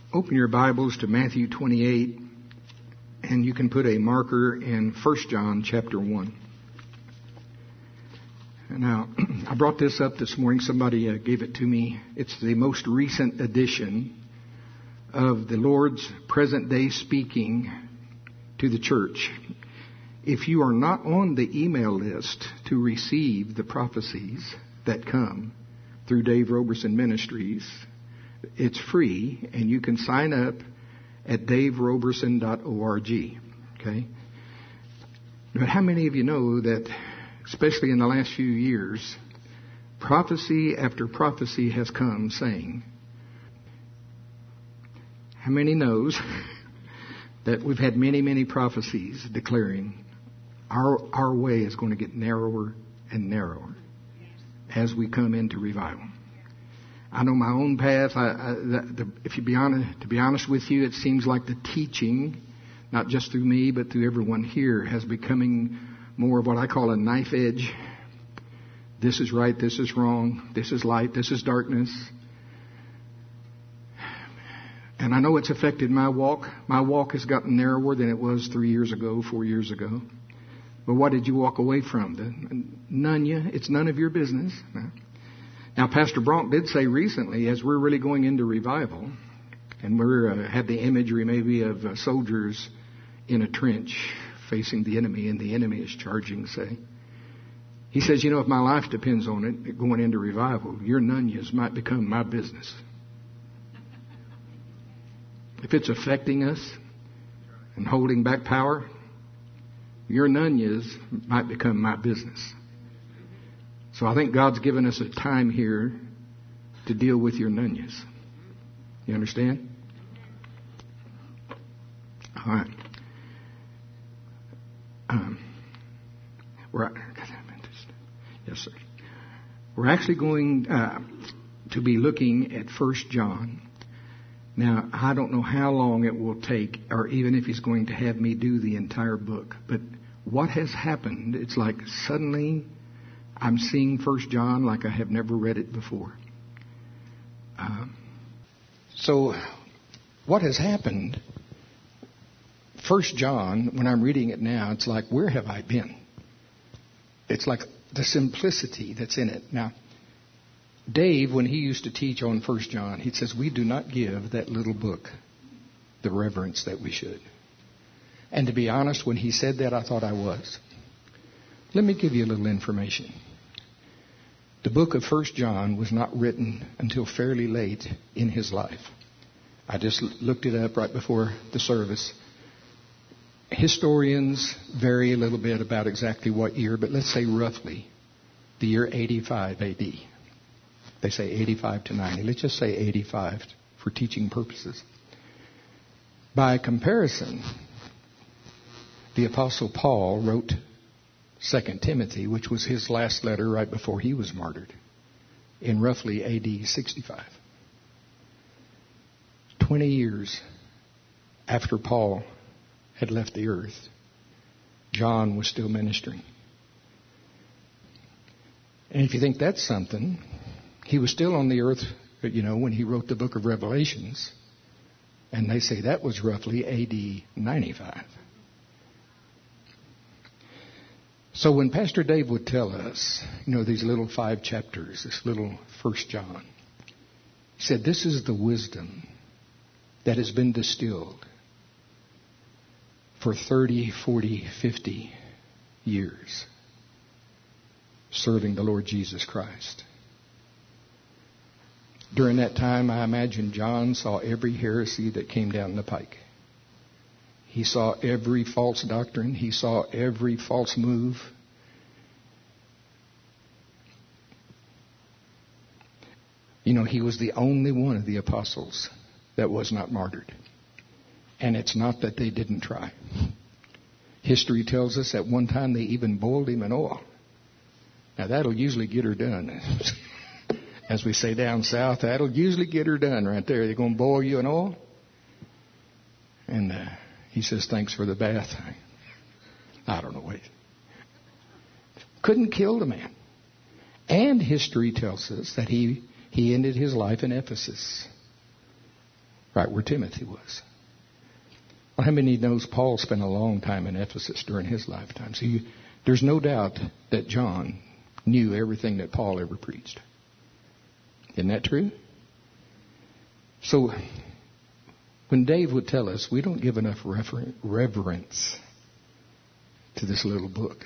Open your Bibles to Matthew 28, and you can put a marker in 1 John chapter 1. Now, I brought this up this morning. Somebody gave it to me. It's the most recent edition of the Lord's present day speaking to the church. If you are not on the email list to receive the prophecies that come through Dave Roberson Ministries, it's free, and you can sign up at daveroberson.org. Okay? But how many of you know that, especially in the last few years, prophecy after prophecy has come saying, how many knows that we've had many, many prophecies declaring our way is going to get narrower and narrower as we come into revival. I know my own path. To be honest with you, it seems like the teaching, not just through me, but through everyone here, has becoming more of what I call a knife edge. This is right, this is wrong, this is light, this is darkness. And I know it's affected my walk. My walk has gotten narrower than it was 3 years ago, 4 years ago. But what did you walk away from? It's none of your business. Now, Pastor Bronk did say recently, as we're really going into revival, and we have the imagery maybe of soldiers in a trench facing the enemy, and the enemy is charging, say. He says, if my life depends on it, going into revival, your nunyas might become my business. If it's affecting us and holding back power, your nunyas might become my business. So I think God's given us a time here to deal with your nunyas. You understand? All right. Yes, sir. We're actually going to be looking at 1 John. Now, I don't know how long it will take, or even if he's going to have me do the entire book. But what has happened, it's like suddenly I'm seeing 1 John like I have never read it before. So what has happened, 1 John, when I'm reading it now, it's like, where have I been? It's like the simplicity that's in it. Now, Dave, when he used to teach on 1 John, he says, we do not give that little book the reverence that we should. And to be honest, when he said that, I thought I was. Let me give you a little information. The book of 1 John was not written until fairly late in his life. I just looked it up right before the service. Historians vary a little bit about exactly what year, but let's say roughly the year 85 AD. They say 85 to 90. Let's just say 85 for teaching purposes. By comparison, the Apostle Paul wrote 2 Timothy, which was his last letter right before he was martyred, in roughly AD 65. 20 years after Paul had left the earth, John was still ministering. And if you think that's something, he was still on the earth, when he wrote the book of Revelations. And they say that was roughly AD 95. So when Pastor Dave would tell us, these little 5 chapters, this little 1 John, he said, this is the wisdom that has been distilled for 30, 40, 50 years serving the Lord Jesus Christ. During that time, I imagine John saw every heresy that came down the pike. He saw every false doctrine. He saw every false move. He was the only one of the apostles that was not martyred. And it's not that they didn't try. History tells us at one time they even boiled him in oil. Now that'll usually get her done. As we say down south, that'll usually get her done right there. They're going to boil you in oil. And he says, thanks for the bath. I don't know what. Couldn't kill the man. And history tells us that he ended his life in Ephesus. right where Timothy was. Well, how many knows Paul spent a long time in Ephesus during his lifetime? So there's no doubt that John knew everything that Paul ever preached. Isn't that true? So when Dave would tell us, we don't give enough reverence to this little book.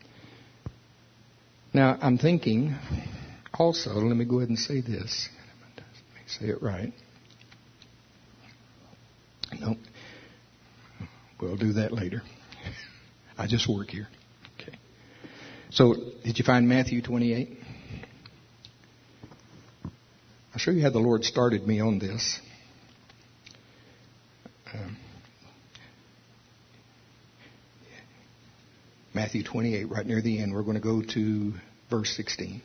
Now, I'm thinking also, let me go ahead and say this. Let me say it right. No, we'll do that later. I just work here. Okay. So, did you find Matthew 28? I'll show you how the Lord started me on this. Matthew 28, right near the end. We're going to go to verse 16.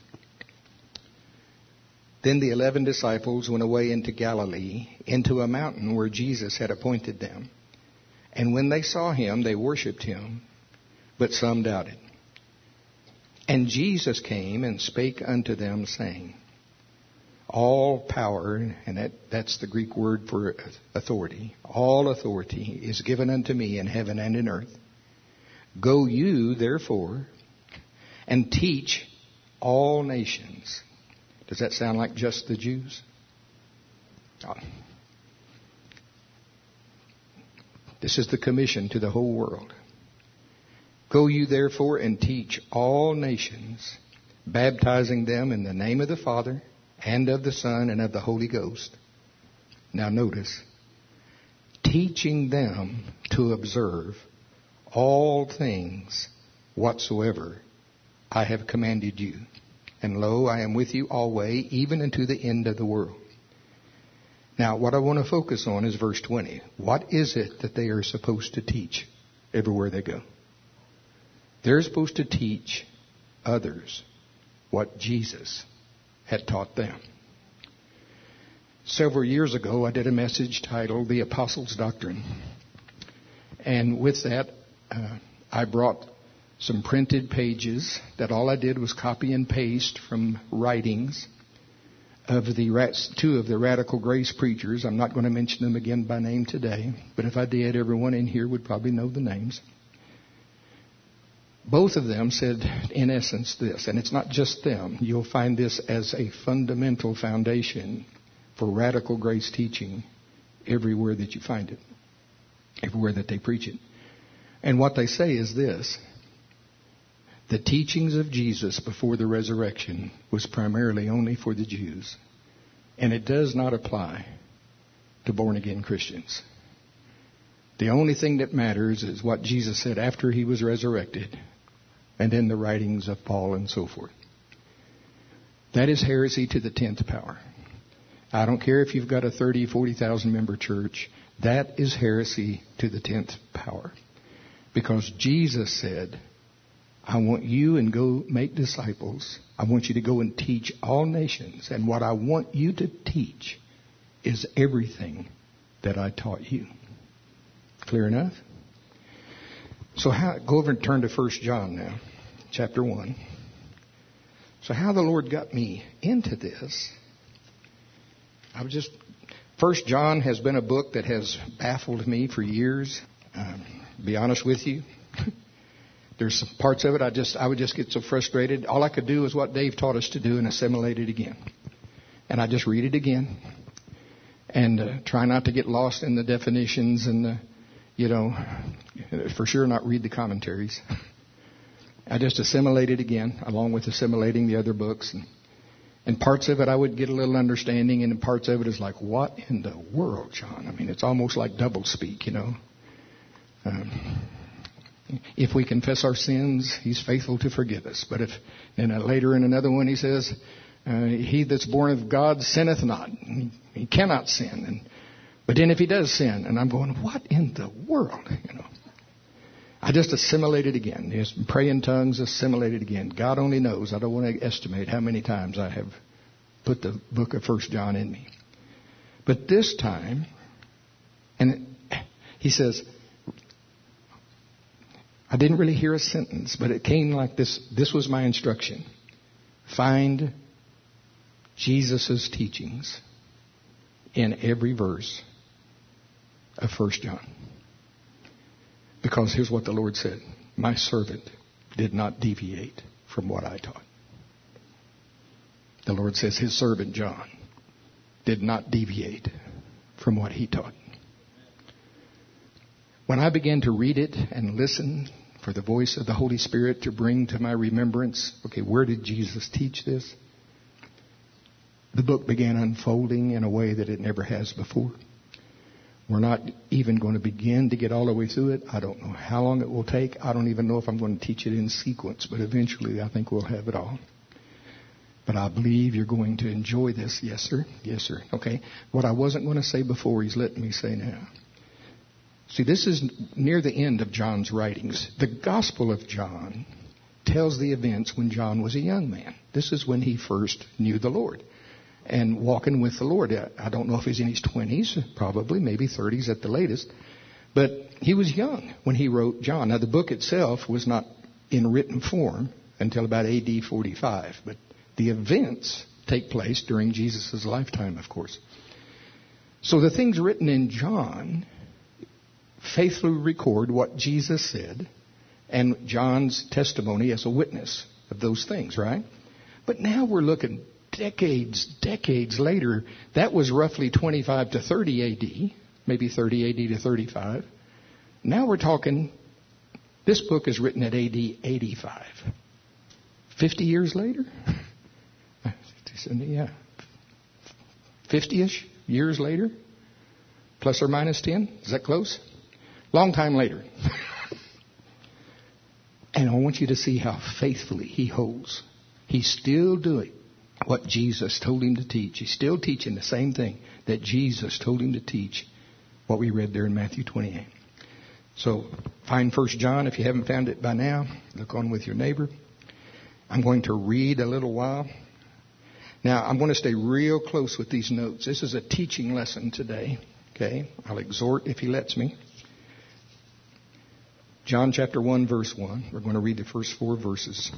Then the 11 disciples went away into Galilee, into a mountain where Jesus had appointed them. And when they saw him, they worshipped him, but some doubted. And Jesus came and spake unto them, saying, all power, and that's the Greek word for authority, all authority is given unto me in heaven and in earth. Go you, therefore, and teach all nations. Does that sound like just the Jews? This is the commission to the whole world. Go you, therefore, and teach all nations, baptizing them in the name of the Father, and of the Son, and of the Holy Ghost. Now notice, teaching them to observe all things whatsoever I have commanded you. And lo, I am with you always, even unto the end of the world. Now, what I want to focus on is verse 20. What is it that they are supposed to teach everywhere they go? They're supposed to teach others what Jesus had taught them. Several years ago, I did a message titled The Apostles' Doctrine. And with that, I brought some printed pages that all I did was copy and paste from writings of the two of the Radical Grace preachers. I'm not going to mention them again by name today, but if I did, everyone in here would probably know the names. Both of them said, in essence, this, and it's not just them. You'll find this as a fundamental foundation for radical grace teaching everywhere that you find it, everywhere that they preach it. And what they say is this: the teachings of Jesus before the resurrection was primarily only for the Jews, and it does not apply to born-again Christians. The only thing that matters is what Jesus said after he was resurrected, and in the writings of Paul and so forth. That is heresy to the 10th power. I don't care if you've got a 30, 40,000 member church. That is heresy to the 10th power. Because Jesus said, I want you and go make disciples. I want you to go and teach all nations. And what I want you to teach is everything that I taught you. Clear enough? So go over and turn to 1 John now, chapter 1. So how the Lord got me into this, 1 John has been a book that has baffled me for years. Be honest with you. There's some parts of it I would just get so frustrated. All I could do is what Dave taught us to do and assimilate it again. And I just read it again and try not to get lost in the definitions and for sure not read the commentaries. I just assimilate it again, along with assimilating the other books. And parts of it I would get a little understanding, and parts of it is like, what in the world, John? I mean, it's almost like double speak, If we confess our sins, he's faithful to forgive us. But if later in another one he says, he that's born of God sinneth not. He cannot sin. But then if he does sin, and I'm going, what in the world? I just assimilate it again. Just pray in tongues, assimilate it again. God only knows. I don't want to estimate how many times I have put the book of 1 John in me. But this time, and he says, I didn't really hear a sentence, but it came like this. This was my instruction. Find Jesus' teachings in every verse of 1 John. Because here's what the Lord said. My servant did not deviate from what I taught. The Lord says his servant John did not deviate from what he taught. When I began to read it and listen for the voice of the Holy Spirit to bring to my remembrance, okay, where did Jesus teach this? The book began unfolding in a way that it never has before. We're not even going to begin to get all the way through it. I don't know how long it will take. I don't even know if I'm going to teach it in sequence, but eventually I think we'll have it all. But I believe you're going to enjoy this. Yes, sir. Yes, sir. Okay. What I wasn't going to say before, he's letting me say now. See, this is near the end of John's writings. The Gospel of John tells the events when John was a young man. This is when he first knew the Lord and walking with the Lord. I don't know if he's in his 20s, probably, maybe 30s at the latest. But he was young when he wrote John. Now, the book itself was not in written form until about A.D. 45. But the events take place during Jesus' lifetime, of course. So the things written in John faithfully record what Jesus said and John's testimony as a witness of those things, right? But now we're looking decades later. That was roughly 25 to 30 A.D., maybe 30 A.D. to 35. Now we're talking, this book is written at A.D. 85. 50 years later? Yeah. 50-ish years later? Plus or minus 10? Is that close? Long time later. And I want you to see how faithfully he holds. He's still doing what Jesus told him to teach. He's still teaching the same thing that Jesus told him to teach, what we read there in Matthew 28. So find 1 John if you haven't found it by now. Look on with your neighbor. I'm going to read a little while. Now, I'm going to stay real close with these notes. This is a teaching lesson today. Okay? I'll exhort if he lets me. John chapter 1, verse 1. We're going to read the first 4 verses.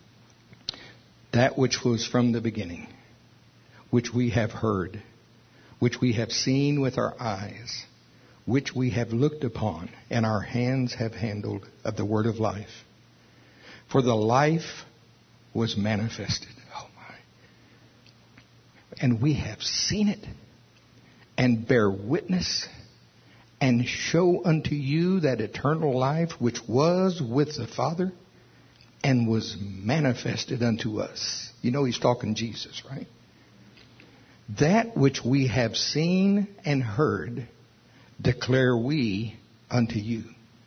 That which was from the beginning, which we have heard, which we have seen with our eyes, which we have looked upon, and our hands have handled of the word of life. For the life was manifested. Oh my. And we have seen it, and bear witness, and show unto you that eternal life which was with the Father and was manifested unto us. You know he's talking Jesus, right? That which we have seen and heard declare we unto you,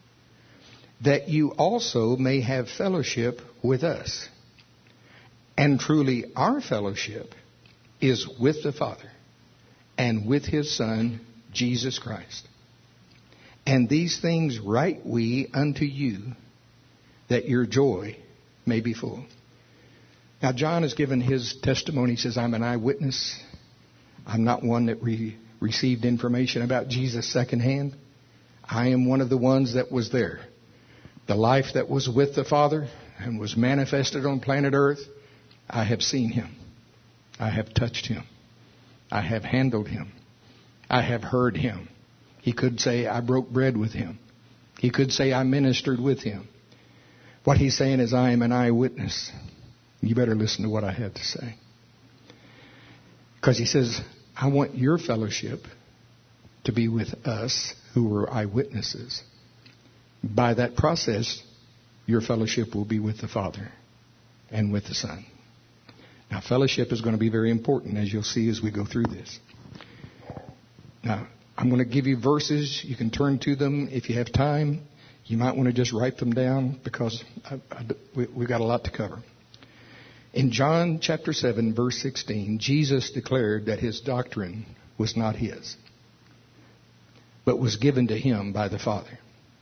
that you also may have fellowship with us. And truly our fellowship is with the Father and with his Son, Jesus Christ. And these things write we unto you, that your joy may be full. Now, John has given his testimony. He says, I'm an eyewitness. I'm not one that received information about Jesus secondhand. I am one of the ones that was there. The life that was with the Father and was manifested on planet Earth, I have seen him. I have touched him. I have handled him. I have heard him. He could say, I broke bread with him. He could say, I ministered with him. What he's saying is, I am an eyewitness. You better listen to what I have to say. Because he says, I want your fellowship to be with us who were eyewitnesses. By that process, your fellowship will be with the Father and with the Son. Now, fellowship is going to be very important, as you'll see as we go through this. Now, I'm going to give you verses. You can turn to them if you have time. You might want to just write them down because we've got a lot to cover. In John chapter 7, verse 16, Jesus declared that his doctrine was not his, but was given to him by the Father.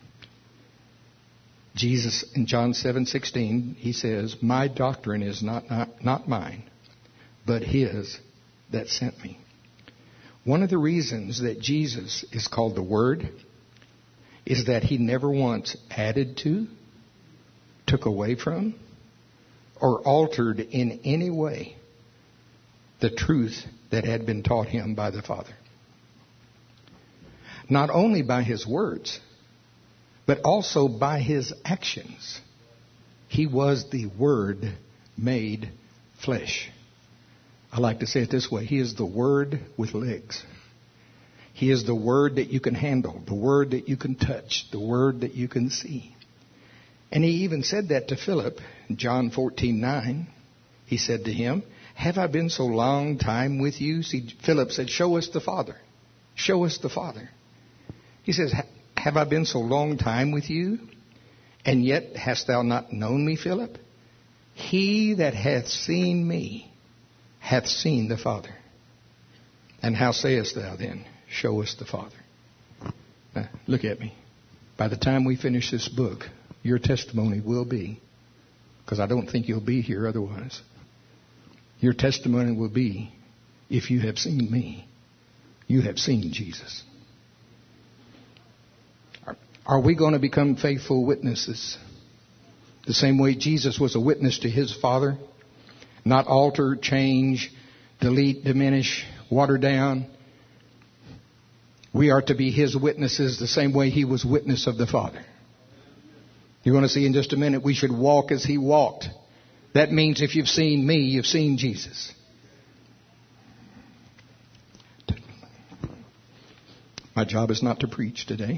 Jesus, in John 7:16, he says, my doctrine is not mine, but his that sent me. One of the reasons that Jesus is called the Word is that he never once added to, took away from, or altered in any way the truth that had been taught him by the Father. not only by his words, but also by his actions. He was the Word made flesh. I like to say it this way. He is the Word with legs. He is the Word that you can handle, the Word that you can touch, the Word that you can see. And he even said that to Philip in John 14:9. He said to him, have I been so long time with you? See, Philip said, show us the Father. Show us the Father. He says, have I been so long time with you? And yet hast thou not known me, Philip? He that hath seen me hath seen the Father. And how sayest thou then, show us the Father? Now, look at me. By the time we finish this book, your testimony will be, because I don't think you'll be here otherwise. Your testimony will be, if you have seen me, you have seen Jesus. Are we going to become faithful witnesses? The same way Jesus was a witness to his Father? Not alter, change, delete, diminish, water down. We are to be his witnesses the same way he was witness of the Father. You're going to see in just a minute, we should walk as he walked. That means if you've seen me, you've seen Jesus. My job is not to preach today.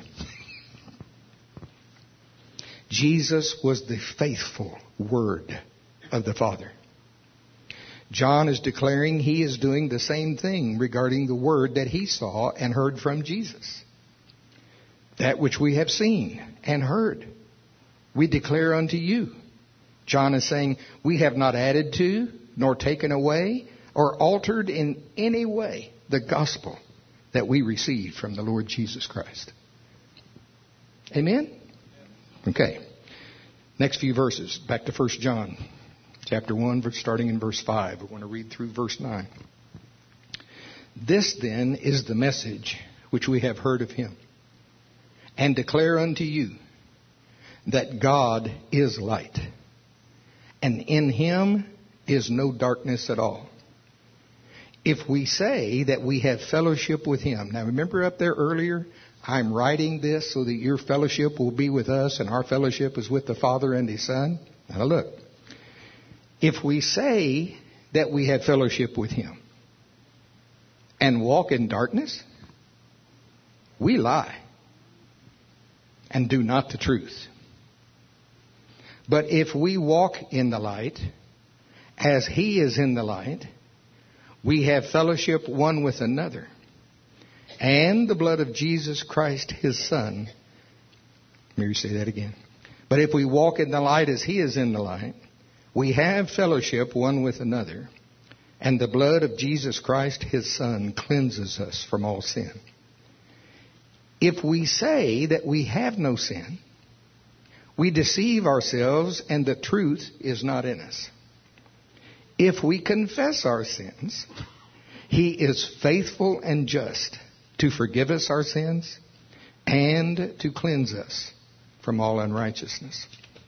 Jesus was the faithful Word of the Father. John is declaring he is doing the same thing regarding the Word that he saw and heard from Jesus. That which we have seen and heard, we declare unto you. John is saying, we have not added to, nor taken away, or altered in any way the gospel that we received from the Lord Jesus Christ. Amen? Okay. Next few verses. Back to 1 John chapter 1, starting in verse 5. We're going to read through verse 9. This then is the message which we have heard of him, and declare unto you, that God is light, and in him is no darkness at all. If we say that we have fellowship with him. Now remember up there earlier, I'm writing this so that your fellowship will be with us and our fellowship is with the Father and his Son. Now look. If we say that we have fellowship with him and walk in darkness, we lie and do not the truth. But if we walk in the light, as he is in the light, we have fellowship one with another. And the blood of Jesus Christ, his Son. Let me say that again. But if we walk in the light as he is in the light, we have fellowship one with another. And the blood of Jesus Christ, his Son, cleanses us from all sin. If we say that we have no sin, we deceive ourselves and the truth is not in us. If we confess our sins, he is faithful and just to forgive us our sins and to cleanse us from all unrighteousness.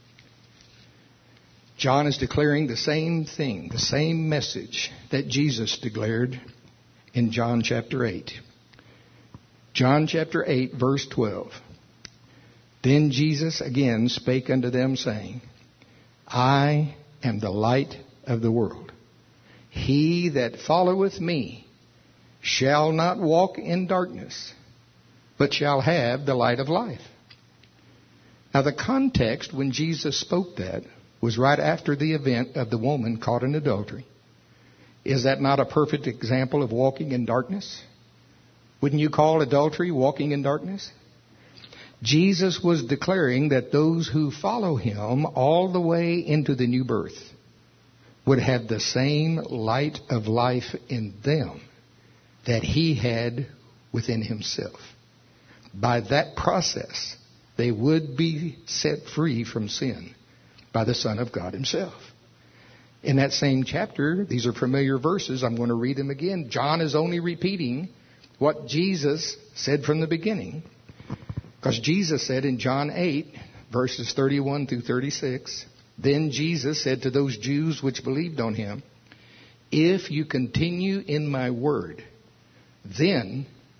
John is declaring the same thing, the same message that Jesus declared in John chapter 8. John chapter 8, verse 12. Then Jesus again spake unto them, saying, I am the light of the world. He that followeth me shall not walk in darkness, but shall have the light of life. Now the context when Jesus spoke that was right after the event of the woman caught in adultery. Is that not a perfect example of walking in darkness? Wouldn't you call adultery walking in darkness? Jesus was declaring that those who follow him all the way into the new birth would have the same light of life in them that he had within himself. By that process, they would be set free from sin by the Son of God himself. In that same chapter, these are familiar verses. I'm going to read them again. John is only repeating what Jesus said from the beginning. Because Jesus said in John 8, verses 31 through 36, then Jesus said to those Jews which believed on him, if you continue in my word, then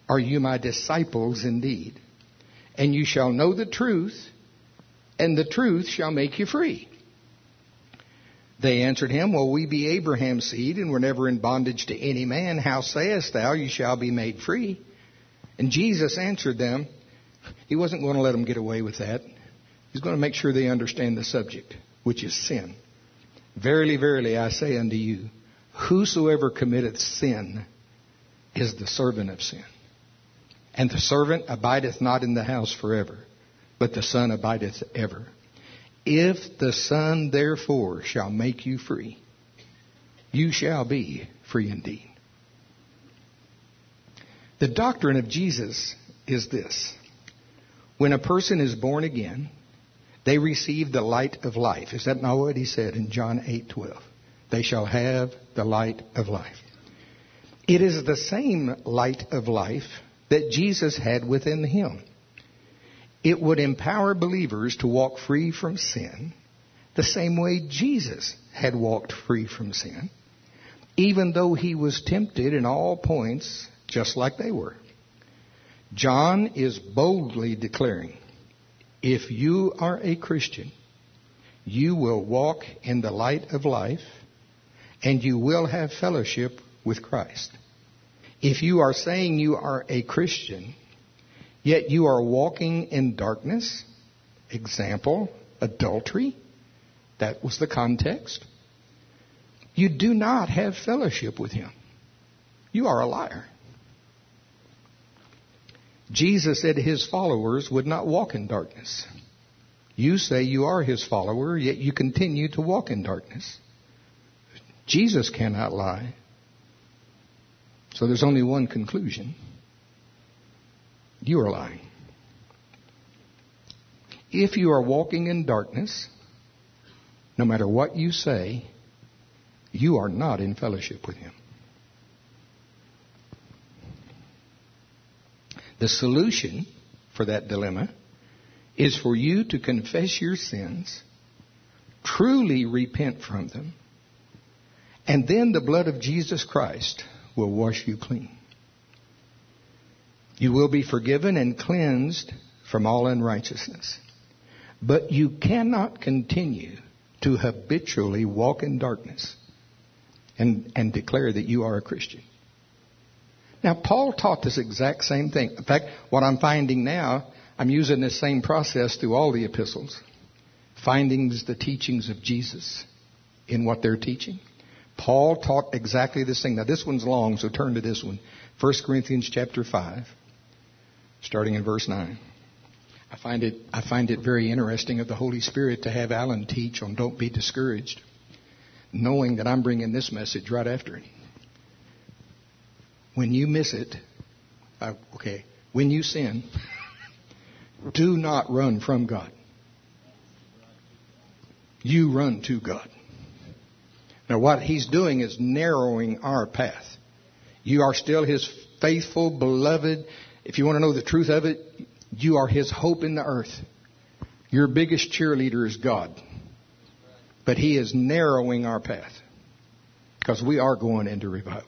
are you my disciples indeed. And you shall know the truth, and the truth shall make you free. They answered him, well, we be Abraham's seed, and were never in bondage to any man. How sayest thou, you shall be made free? And Jesus answered them. He wasn't going to let them get away with that. He's going to make sure they understand the subject, which is sin. Verily, verily, I say unto you, whosoever committeth sin is the servant of sin. And the servant abideth not in the house forever, but the Son abideth ever. If the Son therefore shall make you free, you shall be free indeed. The doctrine of Jesus is this. When a person is born again, they receive the light of life. Is that not what he said in John 8:12? They shall have the light of life. It is the same light of life that Jesus had within him. It would empower believers to walk free from sin the same way Jesus had walked free from sin, even though he was tempted in all points just like they were. John is boldly declaring, if you are a Christian, you will walk in the light of life and you will have fellowship with Christ. If you are saying you are a Christian, yet you are walking in darkness, example, adultery, that was the context, you do not have fellowship with him. You are a liar. Jesus said his followers would not walk in darkness. You say you are his follower, yet you continue to walk in darkness. Jesus cannot lie. So there's only one conclusion. You are lying. If you are walking in darkness, no matter what you say, you are not in fellowship with him. The solution for that dilemma is for you to confess your sins, truly repent from them, and then the blood of Jesus Christ will wash you clean. You will be forgiven and cleansed from all unrighteousness. But you cannot continue to habitually walk in darkness and declare that you are a Christian. Now, Paul taught this exact same thing. In fact, what I'm finding now, I'm using this same process through all the epistles. Finding the teachings of Jesus in what they're teaching. Paul taught exactly this thing. Now, this one's long, so turn to this one. 1 Corinthians chapter 5, starting in verse 9. I find it very interesting of the Holy Spirit to have Alan teach on don't be discouraged, knowing that I'm bringing this message right after it. When you miss it, when you sin, do not run from God. You run to God. Now what he's doing is narrowing our path. You are still his faithful, beloved. If you want to know the truth of it, you are his hope in the earth. Your biggest cheerleader is God. But he is narrowing our path because we are going into revival.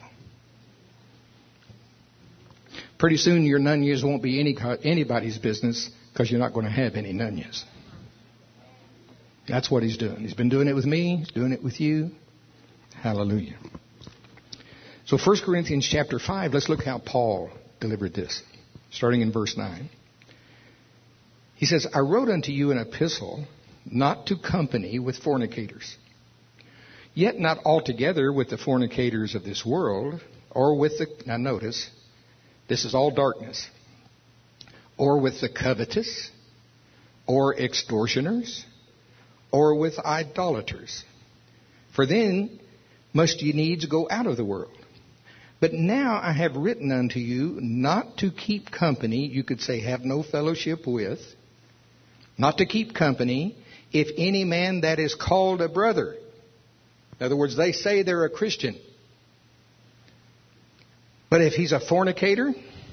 Pretty soon your none years won't be anybody's business because you're not going to have any none years. That's what he's doing. He's been doing it with me. He's doing it with you. Hallelujah. So 1 Corinthians chapter 5, let's look how Paul delivered this. Starting in verse 9. He says, I wrote unto you an epistle not to company with fornicators, yet not altogether with the fornicators of this world, or with the, now notice, this is all darkness, or with the covetous, or extortioners, or with idolaters. For then must ye needs go out of the world. But now I have written unto you not to keep company, you could say have no fellowship with, not to keep company, if any man that is called a brother. In other words, they say they're a Christian. But if he's a fornicator,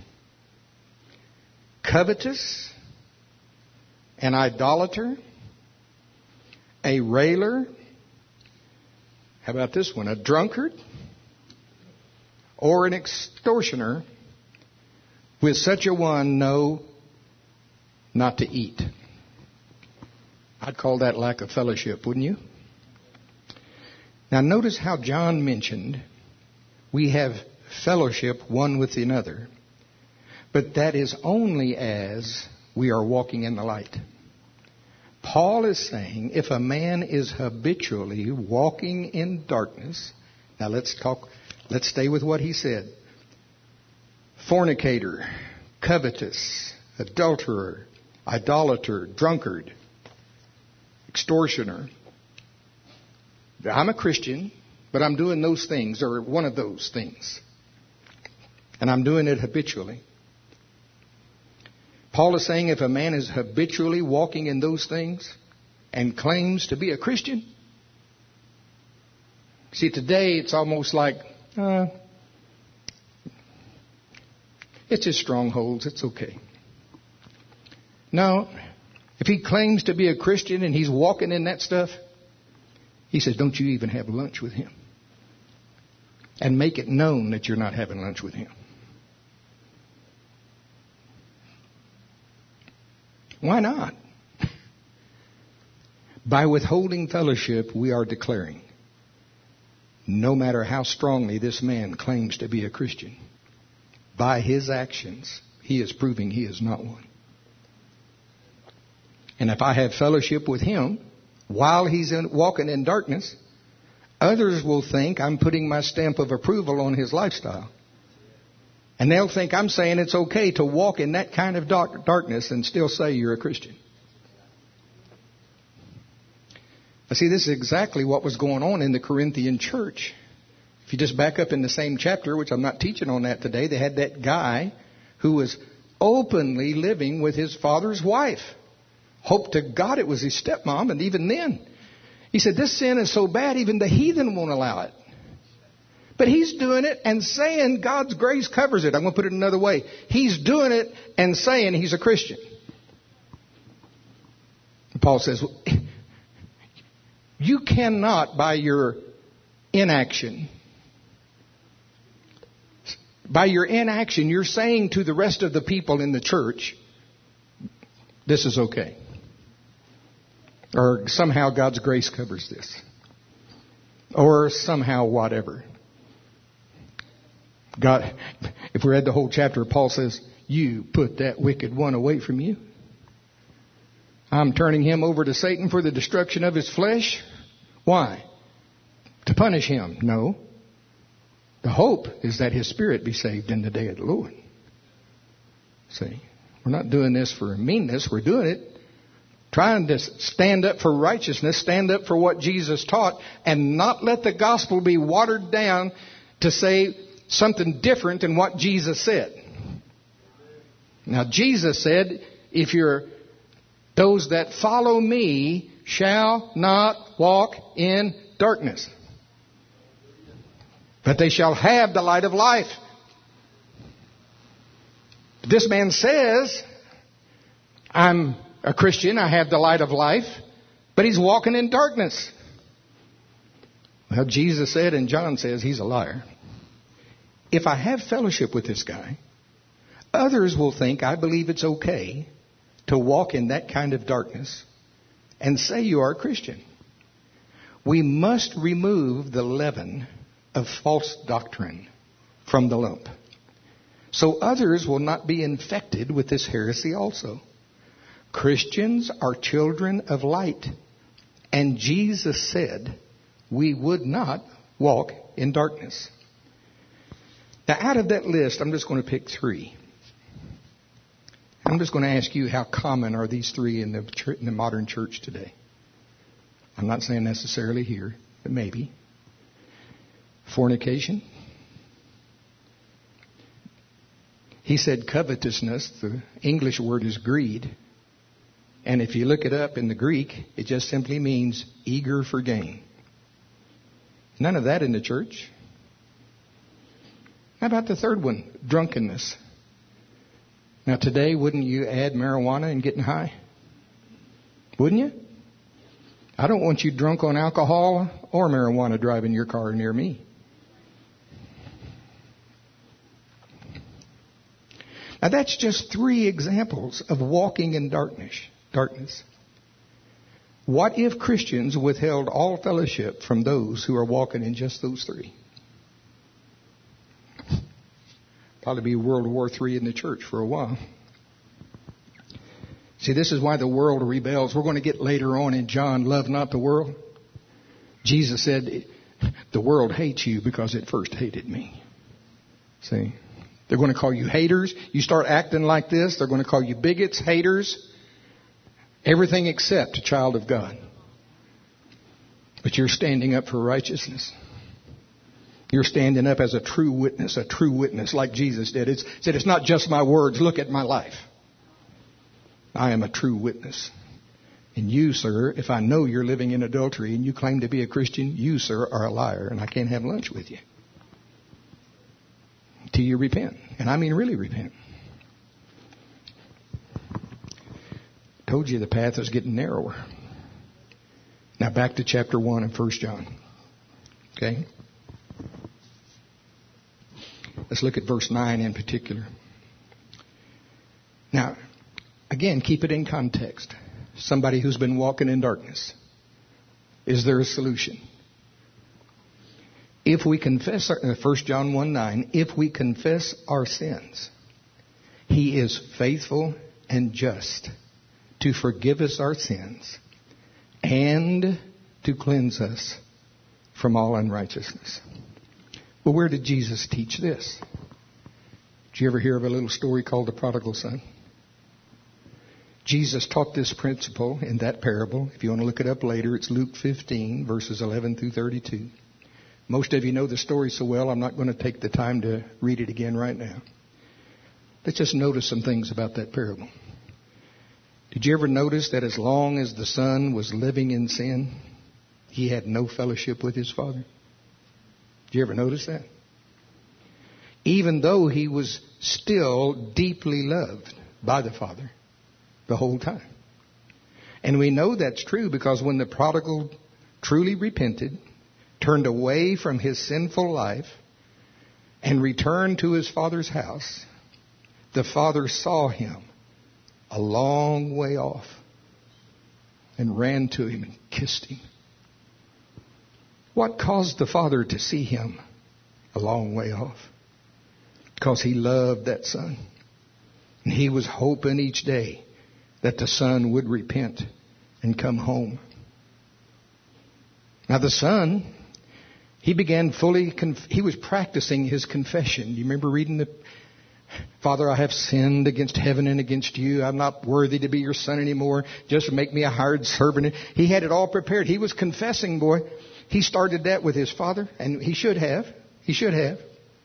covetous, an idolater, a railer, how about this one, a drunkard, or an extortioner, With such a one, no, not to eat. I'd call that lack of fellowship, wouldn't you? Now notice how John mentioned we have fellowship one with another. But that is only as we are walking in the light. Paul is saying if a man is habitually walking in darkness, now let's stay with what he said. Fornicator, covetous, adulterer, idolater, drunkard, extortioner. I'm a Christian, but I'm doing those things, or one of those things. And I'm doing it habitually. Paul is saying if a man is habitually walking in those things and claims to be a Christian, see, today it's almost like, it's his strongholds, it's okay. No, if he claims to be a Christian and he's walking in that stuff, he says, don't you even have lunch with him. And make it known that you're not having lunch with him. Why not? By withholding fellowship, we are declaring, no matter how strongly this man claims to be a Christian, by his actions, he is proving he is not one. And if I have fellowship with him while he's walking in darkness, others will think I'm putting my stamp of approval on his lifestyle. And they'll think I'm saying it's okay to walk in that kind of darkness and still say you're a Christian. I see, this is exactly what was going on in the Corinthian church. If you just back up in the same chapter, which I'm not teaching on that today, they had that guy who was openly living with his father's wife. Hope to God it was his stepmom, and even then. He said, this sin is so bad, even the heathen won't allow it. But he's doing it and saying God's grace covers it. I'm going to put it another way. He's doing it and saying he's a Christian. And Paul says, you cannot, by your inaction, you're saying to the rest of the people in the church, this is okay. Or somehow God's grace covers this. Or somehow whatever. God, if we read the whole chapter, Paul says, you put that wicked one away from you. I'm turning him over to Satan for the destruction of his flesh. Why? To punish him? No. The hope is that his spirit be saved in the day of the Lord. See, we're not doing this for meanness. We're doing it trying to stand up for righteousness, stand up for what Jesus taught, and not let the gospel be watered down to say something different than what Jesus said. Now, Jesus said, those that follow me shall not walk in darkness, but they shall have the light of life. This man says, I'm a Christian, I have the light of life, but he's walking in darkness. Well, Jesus said, and John says, he's a liar. If I have fellowship with this guy, others will think I believe it's okay to walk in that kind of darkness and say you are a Christian. We must remove the leaven of false doctrine from the lump, so others will not be infected with this heresy also. Christians are children of light, and Jesus said we would not walk in darkness. Now, out of that list, I'm just going to pick 3. I'm just going to ask you, how common are these 3 in the modern church today? I'm not saying necessarily here, but maybe. Fornication. He said covetousness. The English word is greed. And if you look it up in the Greek, it just simply means eager for gain. None of that in the church. How about the third one? Drunkenness. Now today, wouldn't you add marijuana and getting high? Wouldn't you? I don't want you drunk on alcohol or marijuana driving your car near me. Now that's just 3 examples of walking in darkness. What if Christians withheld all fellowship from those who are walking in just those 3? Probably be World War III in the church for a while. See, this is why the world rebels. We're going to get later on in John, love not the world. Jesus said, the world hates you because it first hated me. See, they're going to call you haters. You start acting like this, they're going to call you bigots, haters, everything except a child of God. But you're standing up for righteousness. You're standing up as a true witness like Jesus did. It said, it's not just my words, look at my life. I am a true witness. And you, sir, if I know you're living in adultery and you claim to be a Christian, you, sir, are a liar and I can't have lunch with you. Till you repent. And I mean really repent. Told you the path is getting narrower. Now back to chapter 1 of 1 John. Okay? Let's look at verse 9 in particular. Now, again, keep it in context. Somebody who's been walking in darkness. Is there a solution? If we confess, 1 John 1:9, if we confess our sins, He is faithful and just to forgive us our sins and to cleanse us from all unrighteousness. Well, where did Jesus teach this? Did you ever hear of a little story called the prodigal son? Jesus taught this principle in that parable. If you want to look it up later, it's Luke 15, verses 11 through 32. Most of you know the story so well, I'm not going to take the time to read it again right now. Let's just notice some things about that parable. Did you ever notice that as long as the son was living in sin, he had no fellowship with his father? Did you ever notice that? Even though he was still deeply loved by the father the whole time. And we know that's true because when the prodigal truly repented, turned away from his sinful life, and returned to his father's house, the father saw him a long way off and ran to him and kissed him. What caused the father to see him a long way off? Because he loved that son. And he was hoping each day that the son would repent and come home. Now the son, he began he was practicing his confession. You remember reading the, Father, I have sinned against heaven and against you. I'm not worthy to be your son anymore. Just make me a hired servant. He had it all prepared. He was confessing, boy. He started that with his father, and he should have. He should have.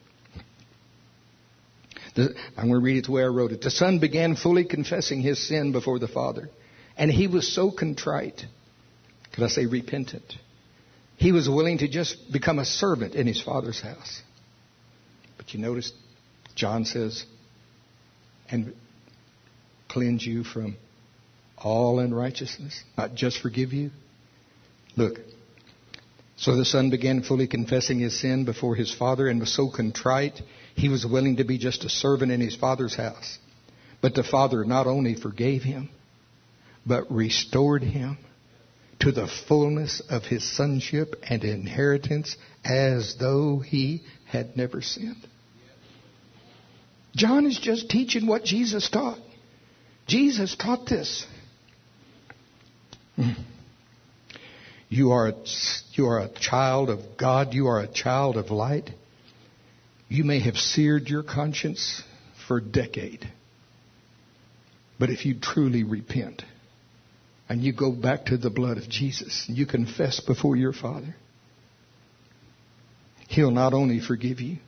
I'm going to read it the way I wrote it. The son began fully confessing his sin before the father. And he was so contrite. Could I say repentant? He was willing to just become a servant in his father's house. But you notice, John says, and cleanse you from all unrighteousness, not just forgive you. Look. So the son began fully confessing his sin before his father and was so contrite, he was willing to be just a servant in his father's house. But the father not only forgave him, but restored him to the fullness of his sonship and inheritance as though he had never sinned. John is just teaching what Jesus taught. Jesus taught this. You are a child of God. You are a child of light. You may have seared your conscience for a decade. But if you truly repent and you go back to the blood of Jesus and you confess before your Father, He'll not only forgive you,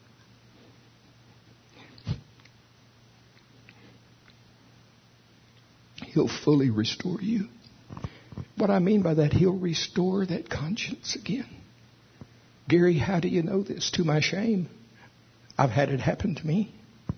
He'll fully restore you. What I mean by that, He'll restore that conscience again. Gary, how do you know this? To my shame. I've had it happen to me.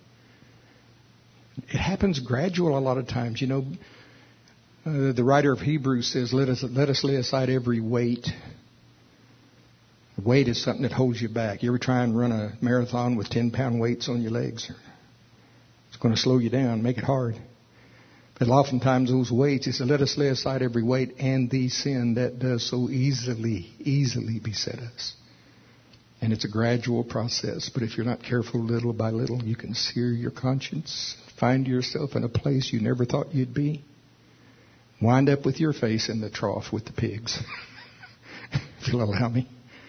It happens gradual a lot of times. You know, the writer of Hebrews says, let us lay aside every weight. Weight is something that holds you back. You ever try and run a marathon with 10-pound weights on your legs? It's going to slow you down, make it hard. But oftentimes those weights, he said, let us lay aside every weight and the sin that does so easily beset us. And it's a gradual process. But if you're not careful little by little, you can sear your conscience, find yourself in a place you never thought you'd be. Wind up with your face in the trough with the pigs, if you'll allow me.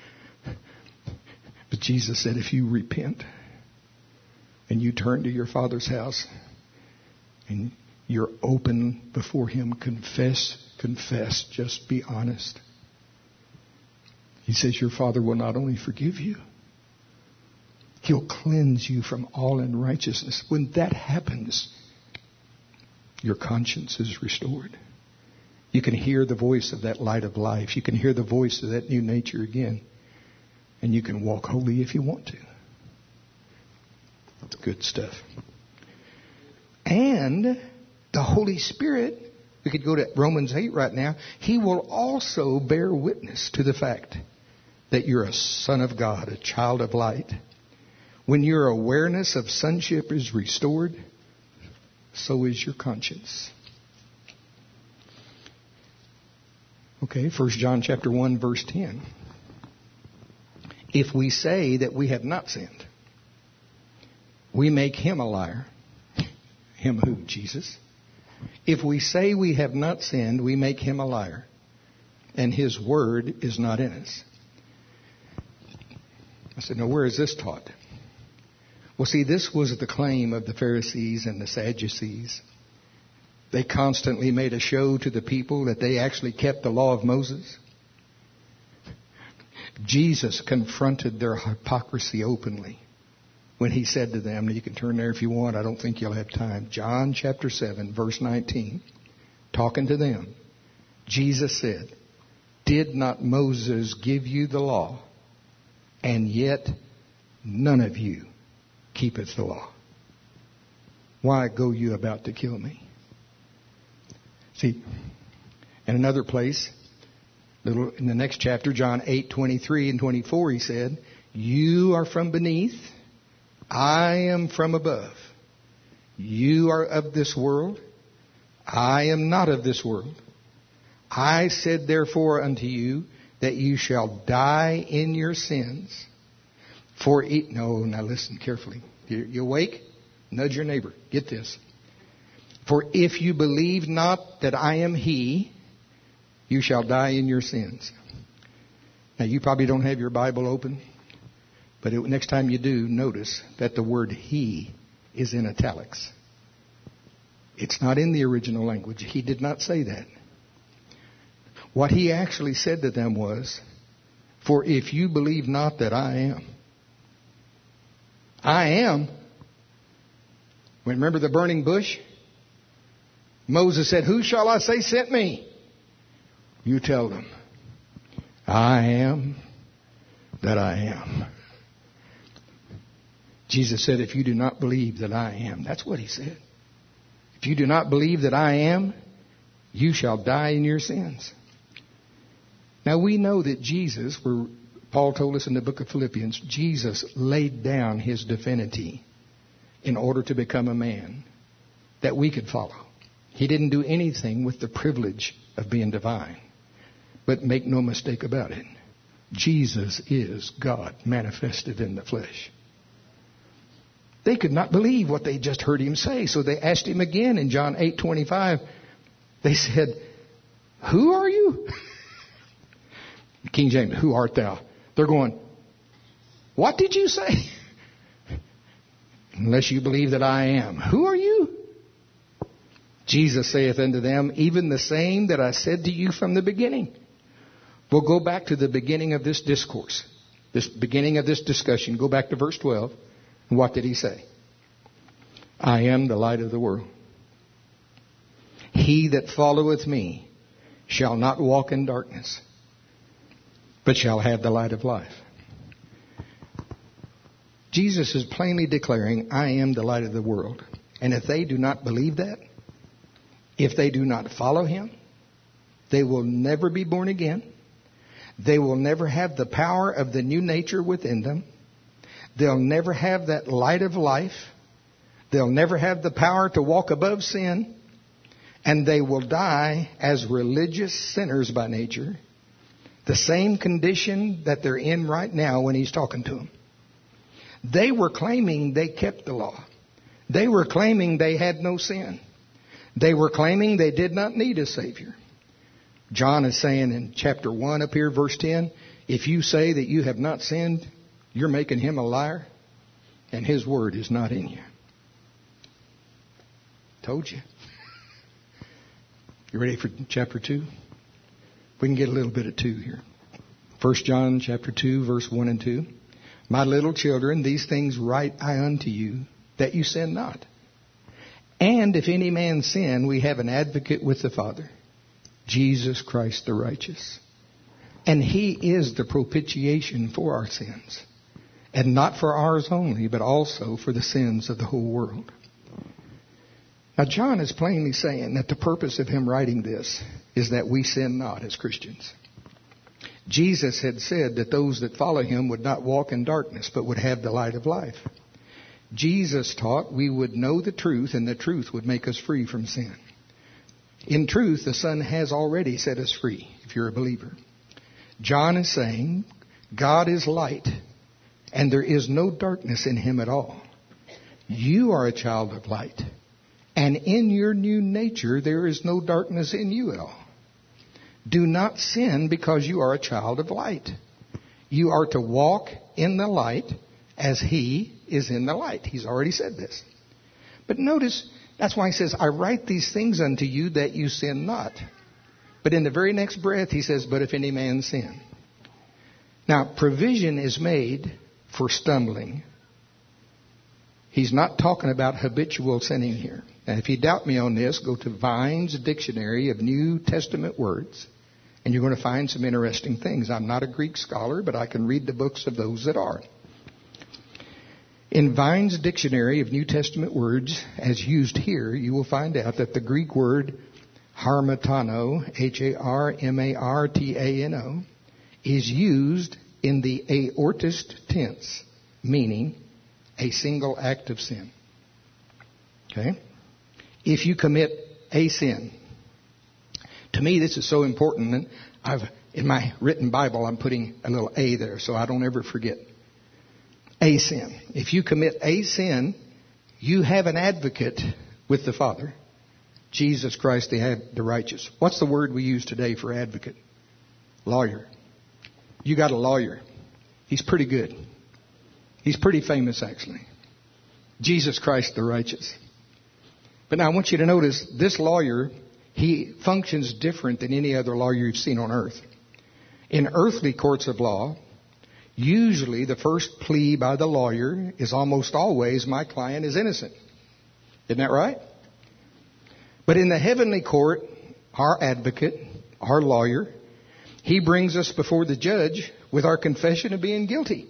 But Jesus said, if you repent and you turn to your Father's house and you're open before Him, confess, just be honest. He says your Father will not only forgive you, He'll cleanse you from all unrighteousness. When that happens, your conscience is restored. You can hear the voice of that light of life. You can hear the voice of that new nature again. And you can walk holy if you want to. That's good stuff. And the Holy Spirit, we could go to Romans 8 right now. He will also bear witness to the fact that you're a son of God, a child of light. When your awareness of sonship is restored, so is your conscience. Okay, 1 John chapter 1, verse 10. If we say that we have not sinned, we make Him a liar. Him who? Jesus. If we say we have not sinned, we make Him a liar, and His word is not in us. I said, now where is this taught? Well, see, this was the claim of the Pharisees and the Sadducees. They constantly made a show to the people that they actually kept the law of Moses. Jesus confronted their hypocrisy openly when He said to them, you can turn there if you want, I don't think you'll have time. John chapter 7, verse 19, talking to them, Jesus said, did not Moses give you the law, and yet none of you keepeth the law? Why go you about to kill me? See, in another place, in the next chapter, John 8:23 and 24, He said, you are from beneath, I am from above. You are of this world, I am not of this world. I said therefore unto you that you shall die in your sins. Now listen carefully. You awake? Nudge your neighbor. Get this. For if you believe not that I am He, you shall die in your sins. Now, you probably don't have your Bible open, but next time you do, notice that the word He is in italics. It's not in the original language. He did not say that. What He actually said to them was, for if you believe not that I am. Remember the burning bush? Moses said, who shall I say sent me? You tell them, I am that I am. Jesus said, if you do not believe that I am, that's what He said. If you do not believe that I am, you shall die in your sins. Now we know that Jesus, Paul told us in the book of Philippians, Jesus laid down His divinity in order to become a man that we could follow. He didn't do anything with the privilege of being divine. But make no mistake about it, Jesus is God manifested in the flesh. They could not believe what they just heard Him say, so they asked Him again in John 8:25. They said, who are you? King James, who art thou? They're going, what did you say? Unless you believe that I am. Who are you? Jesus saith unto them, even the same that I said to you from the beginning. We'll go back to the beginning of this discourse, this beginning of this discussion. Go back to verse 12. And what did He say? I am the light of the world. He that followeth me shall not walk in darkness, but shall have the light of life. Jesus is plainly declaring, I am the light of the world. And if they do not believe that, if they do not follow Him, they will never be born again. They will never have the power of the new nature within them. They'll never have that light of life. They'll never have the power to walk above sin. And they will die as religious sinners by nature. The same condition that they're in right now when he's talking to them. They were claiming they kept the law. They were claiming they had no sin. They were claiming they did not need a Savior. John is saying in chapter 1 up here, verse 10, if you say that you have not sinned, you're making him a liar, and his word is not in you. Told you. You ready for chapter 2? We can get a little bit of 2 here. 1 John chapter 2, verse 1 and 2. My little children, these things write I unto you, that you sin not. And if any man sin, we have an advocate with the Father, Jesus Christ the righteous. And he is the propitiation for our sins. And not for ours only, but also for the sins of the whole world. Now, John is plainly saying that the purpose of him writing this is that we sin not as Christians. Jesus had said that those that follow him would not walk in darkness, but would have the light of life. Jesus taught we would know the truth, and the truth would make us free from sin. In truth, the Son has already set us free, if you're a believer. John is saying God is light, and there is no darkness in him at all. You are a child of light. And in your new nature, there is no darkness in you at all. Do not sin because you are a child of light. You are to walk in the light as he is in the light. He's already said this. But notice, that's why he says, I write these things unto you that you sin not. But in the very next breath, he says, but if any man sin. Now, provision is made for stumbling. He's not talking about habitual sinning here. And if you doubt me on this, go to Vine's Dictionary of New Testament Words, and you're going to find some interesting things. I'm not a Greek scholar, but I can read the books of those that are. In Vine's Dictionary of New Testament Words, as used here, you will find out that the Greek word harmatano, Harmartano, is used in the aorist tense, meaning a single act of sin. Okay? If you commit a sin. To me, this is so important. And in my written Bible, I'm putting a little A there so I don't ever forget. A sin. If you commit a sin, you have an advocate with the Father, Jesus Christ the righteous. What's the word we use today for advocate? Lawyer. You got a lawyer. He's pretty good. He's pretty famous, actually. Jesus Christ the righteous. But now I want you to notice this lawyer, he functions different than any other lawyer you've seen on earth. In earthly courts of law, usually the first plea by the lawyer is almost always, my client is innocent. Isn't that right? But in the heavenly court, our advocate, our lawyer, he brings us before the judge with our confession of being guilty.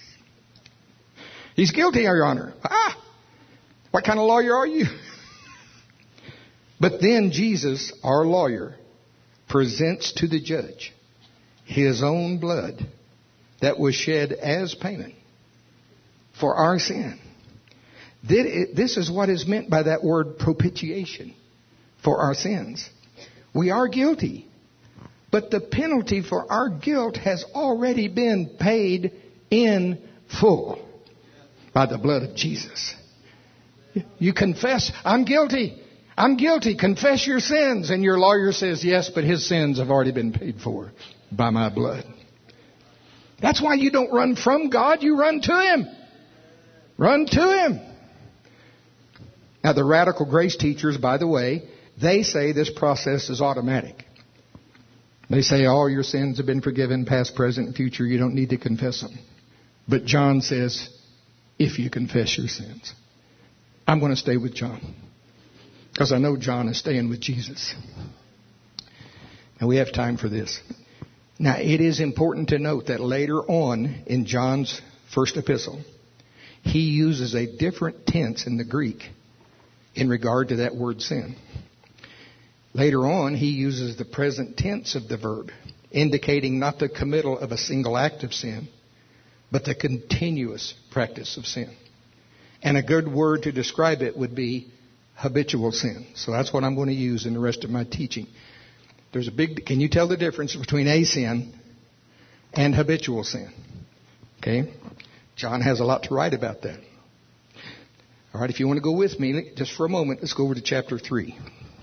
He's guilty, Your Honor. What kind of lawyer are you? But then Jesus, our lawyer, presents to the judge his own blood that was shed as payment for our sin. This is what is meant by that word propitiation for our sins. We are guilty, but the penalty for our guilt has already been paid in full by the blood of Jesus. You confess, I'm guilty. I'm guilty. Confess your sins. And your lawyer says, yes, but his sins have already been paid for by my blood. That's why you don't run from God. You run to him. Run to him. Now, the radical grace teachers, by the way, they say this process is automatic. They say all your sins have been forgiven, past, present, and future. You don't need to confess them. But John says, if you confess your sins. I'm going to stay with John, because I know John is staying with Jesus. And we have time for this. Now, it is important to note that later on in John's first epistle, he uses a different tense in the Greek in regard to that word sin. Later on, he uses the present tense of the verb, indicating not the committal of a single act of sin, but the continuous practice of sin. And a good word to describe it would be habitual sin. So that's what I'm going to use in the rest of my teaching. Can you tell the difference between a sin and habitual sin? Okay? John has a lot to write about that. All right, if you want to go with me, just for a moment, let's go over to chapter 3.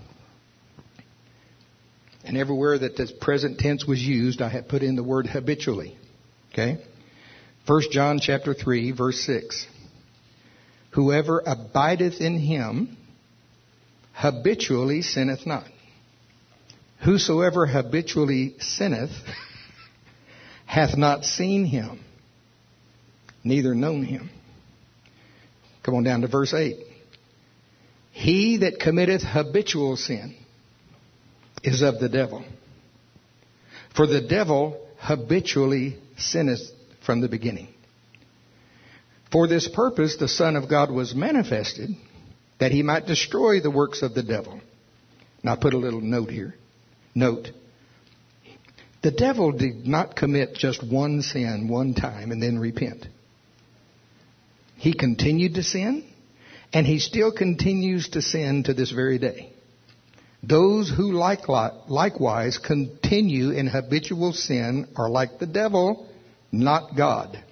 And everywhere that the present tense was used, I have put in the word habitually. Okay? 1 John chapter 3, verse 6. Whoever abideth in him habitually sinneth not. Whosoever habitually sinneth hath not seen him, neither known him. Come on down to verse 8. He that committeth habitual sin is of the devil. For the devil habitually sinneth from the beginning. For this purpose the Son of God was manifested, that he might destroy the works of the devil. Now I put a little note here. Note, the devil did not commit just one sin one time and then repent. He continued to sin, and he still continues to sin to this very day. Those who likewise continue in habitual sin are like the devil, not God.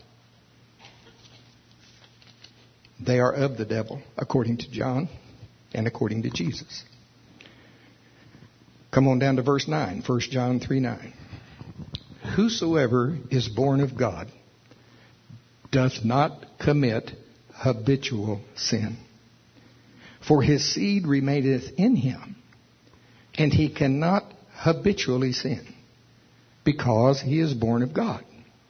They are of the devil, according to John and according to Jesus. Come on down to verse 9, 1 John 3:9. Whosoever is born of God doth not commit habitual sin. For his seed remaineth in him, and he cannot habitually sin, because he is born of God.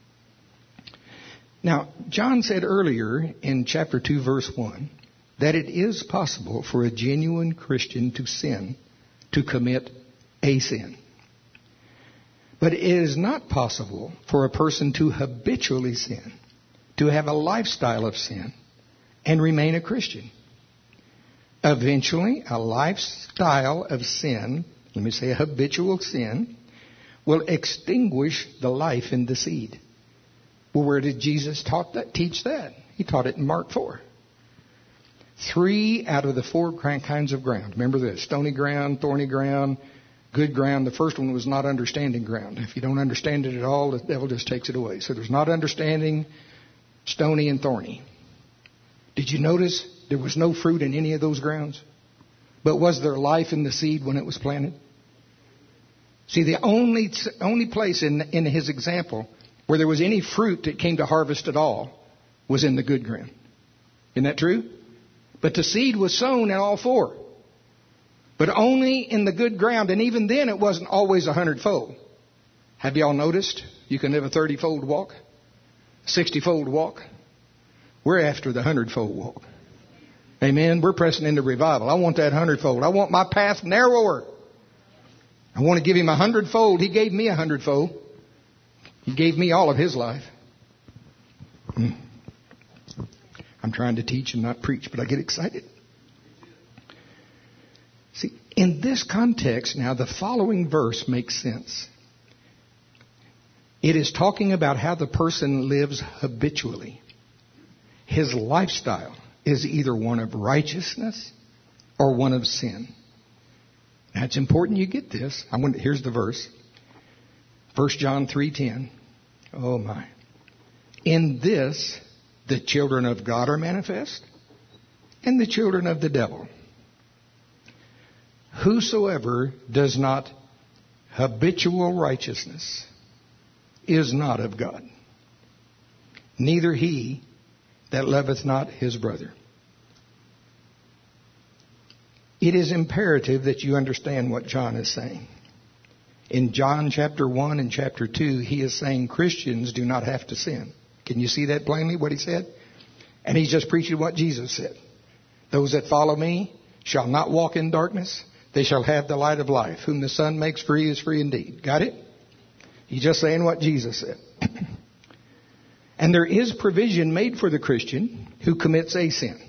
Now, John said earlier in chapter 2, verse 1, that it is possible for a genuine Christian to sin, to commit a sin. But it is not possible for a person to habitually sin, to have a lifestyle of sin, and remain a Christian. Eventually, a lifestyle of sin, let me say a habitual sin, will extinguish the life in the seed. Well, where did Jesus teach that? He taught it in Mark 4. 3 out of the 4 kinds of ground. Remember this: stony ground, thorny ground, good ground. The first one was not understanding ground. If you don't understand it at all, the devil just takes it away. So there's not understanding, stony, and thorny. Did you notice there was no fruit in any of those grounds? But was there life in the seed when it was planted? See, the only place in his example where there was any fruit that came to harvest at all was in the good ground. Isn't that true? But the seed was sown in all 4. But only in the good ground, and even then it wasn't always 100-fold. Have y'all noticed you can live a 30-fold walk, 60-fold walk? We're after the 100-fold walk. Amen. We're pressing into revival. I want that 100-fold. I want my path narrower. I want to give him 100-fold. He gave me 100-fold. He gave me all of his life. I'm trying to teach and not preach, but I get excited. See, in this context now, the following verse makes sense. It is talking about how the person lives habitually. His lifestyle is either one of righteousness or one of sin. Now, it's important you get this. Here's the verse. 1 John 3:10. Oh my. In this, the children of God are manifest, and the children of the devil. Whosoever does not habitual righteousness is not of God, neither he that loveth not his brother. It is imperative that you understand what John is saying. In John chapter 1 and chapter 2, he is saying Christians do not have to sin. Can you see that plainly, what he said? And he's just preaching what Jesus said. Those that follow me shall not walk in darkness. They shall have the light of life. Whom the Son makes free is free indeed. Got it? He's just saying what Jesus said. And there is provision made for the Christian who commits a sin.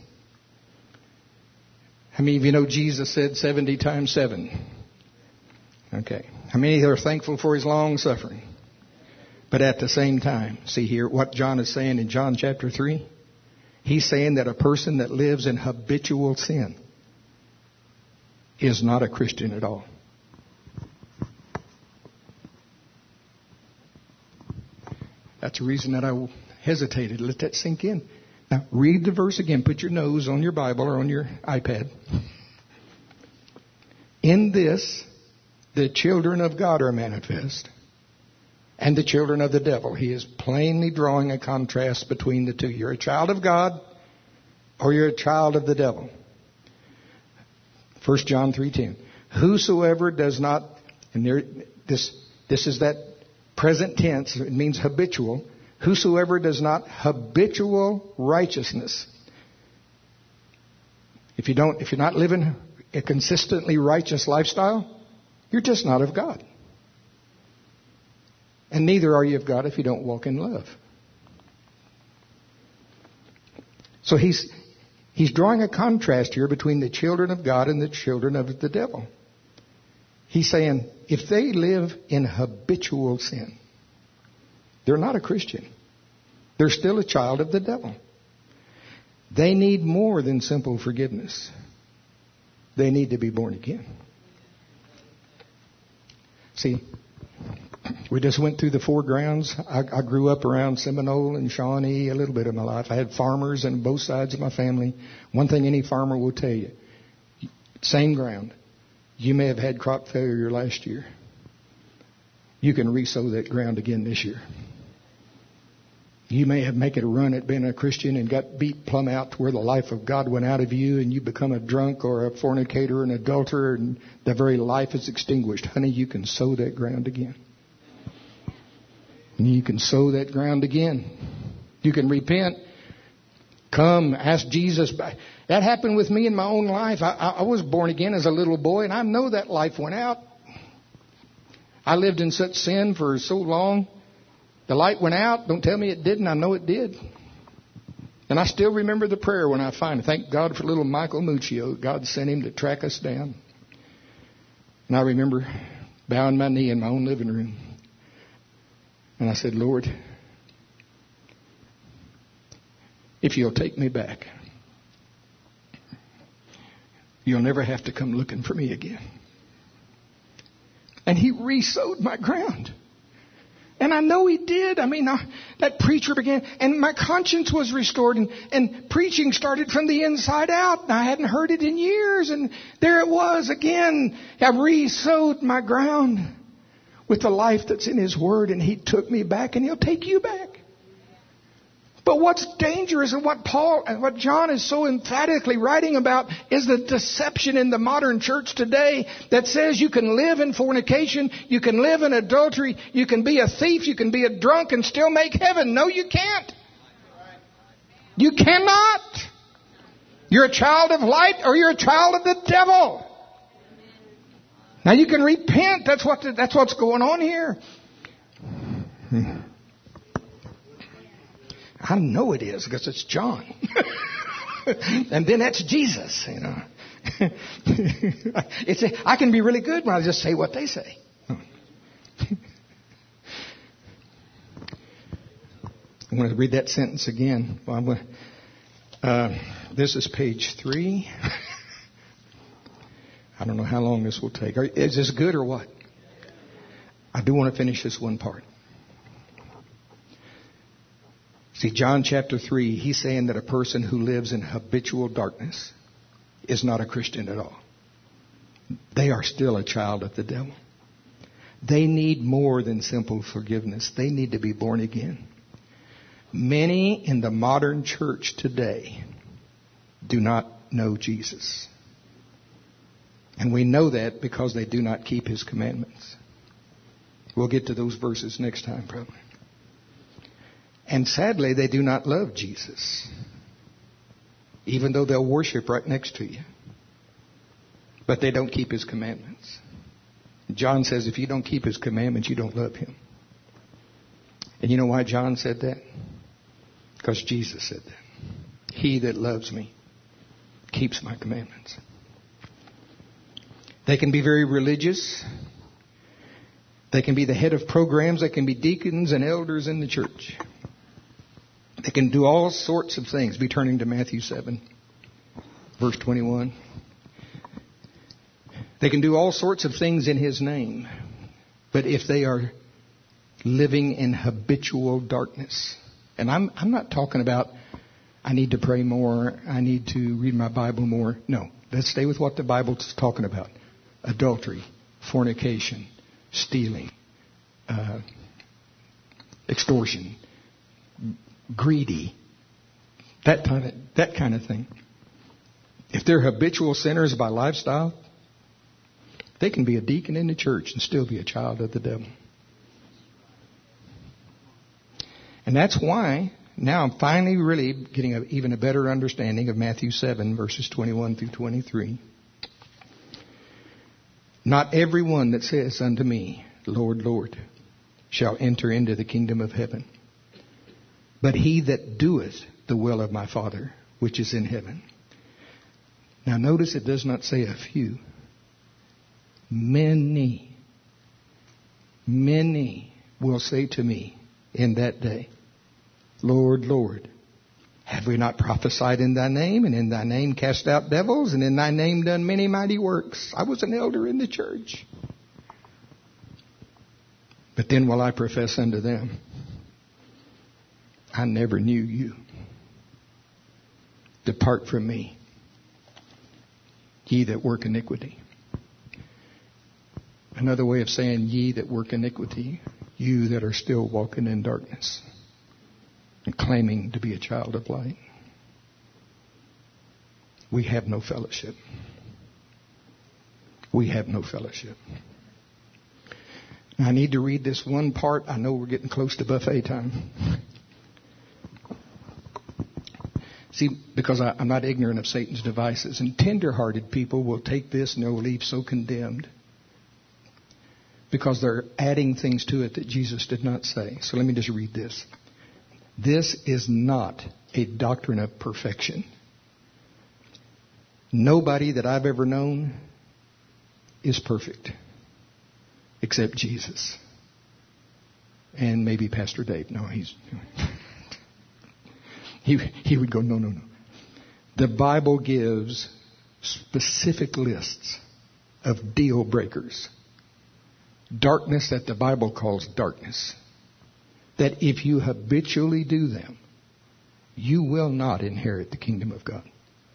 How many of you know Jesus said 70 times 7? Okay. How many are thankful for his long suffering? But at the same time, see here what John is saying in John chapter 3? He's saying that a person that lives in habitual sin is not a Christian at all. That's the reason that I hesitated. Let that sink in. Now, read the verse again. Put your nose on your Bible or on your iPad. In this, the children of God are manifest, and the children of the devil. He is plainly drawing a contrast between the two. You're a child of God, or you're a child of the devil. 1 John 3:10. Whosoever does not, and this is that present tense. It means habitual. Whosoever does not habitual righteousness. If you're not living a consistently righteous lifestyle, you're just not of God. And neither are you of God if you don't walk in love. So he's drawing a contrast here between the children of God and the children of the devil. He's saying if they live in habitual sin, they're not a Christian. They're still a child of the devil. They need more than simple forgiveness. They need to be born again. See, we just went through the foregrounds. I grew up around Seminole and Shawnee a little bit of my life. I had farmers on both sides of my family. One thing any farmer will tell you, same ground. You may have had crop failure last year. You can re-sow that ground again this year. You may have made a run at being a Christian and got beat plumb out to where the life of God went out of you and you become a drunk or a fornicator or an adulterer and the very life is extinguished. Honey, you can sow that ground again. And you can sow that ground again. You can repent. Come, ask Jesus. That happened with me in my own life. I was born again as a little boy, and I know that life went out. I lived in such sin for so long. The light went out. Don't tell me it didn't. I know it did. And I still remember the prayer when I finally, thank God for little Michael Muccio. God sent him to track us down. And I remember bowing my knee in my own living room. And I said, Lord, if you'll take me back, you'll never have to come looking for me again. And he re-sowed my ground. And I know he did. I mean, that preacher began, and my conscience was restored, and preaching started from the inside out. And I hadn't heard it in years, and there it was again. I re-sowed my ground with the life that's in his word, and he took me back, and he'll take you back. But what's dangerous and what John is so emphatically writing about is the deception in the modern church today that says you can live in fornication, you can live in adultery, you can be a thief, you can be a drunk and still make heaven. No, you can't. You cannot. You're a child of light or you're a child of the devil. Now you can repent. That's what's going on here. I know it is because it's John. And then that's Jesus, you know. I can be really good when I just say what they say. I'm going to read that sentence again. This is page 3. I don't know how long this will take. Is this good or what? I do want to finish this one part. See, John chapter 3, he's saying that a person who lives in habitual darkness is not a Christian at all. They are still a child of the devil. They need more than simple forgiveness. They need to be born again. Many in the modern church today do not know Jesus. And we know that because they do not keep his commandments. We'll get to those verses next time, probably. And sadly, they do not love Jesus, even though they'll worship right next to you. But they don't keep his commandments. John says if you don't keep his commandments, you don't love him. And you know why John said that? Because Jesus said that. He that loves me keeps my commandments. They can be very religious. They can be the head of programs. They can be deacons and elders in the church. They can do all sorts of things. Be turning to Matthew 7, verse 21. They can do all sorts of things in His name. But if they are living in habitual darkness, and I'm not talking about I need to pray more, I need to read my Bible more. No, let's stay with what the Bible's talking about. Adultery, fornication, stealing, extortion, greedy, that kind of thing. If they're habitual sinners by lifestyle, they can be a deacon in the church and still be a child of the devil. And that's why now I'm finally really getting even a better understanding of Matthew 7, verses 21 through 23. Not everyone that says unto me, Lord, Lord, shall enter into the kingdom of heaven, but he that doeth the will of my Father, which is in heaven. Now notice it does not say a few. Many will say to me in that day, Lord, Lord, have we not prophesied in thy name, and in thy name cast out devils, and in thy name done many mighty works? I was an elder in the church. But then will I profess unto them, I never knew you. Depart from me, ye that work iniquity. Another way of saying ye that work iniquity, you that are still walking in darkness and claiming to be a child of light. We have no fellowship. We have no fellowship. Now, I need to read this one part. I know we're getting close to buffet time. See, because I'm not ignorant of Satan's devices, and tender-hearted people will take this and they'll leave so condemned because they're adding things to it that Jesus did not say. So let me just read this. This is not a doctrine of perfection. Nobody that I've ever known is perfect except Jesus. And maybe Pastor Dave. No, he would go, no. The Bible gives specific lists of deal breakers. Darkness that the Bible calls darkness. That if you habitually do them, you will not inherit the kingdom of God.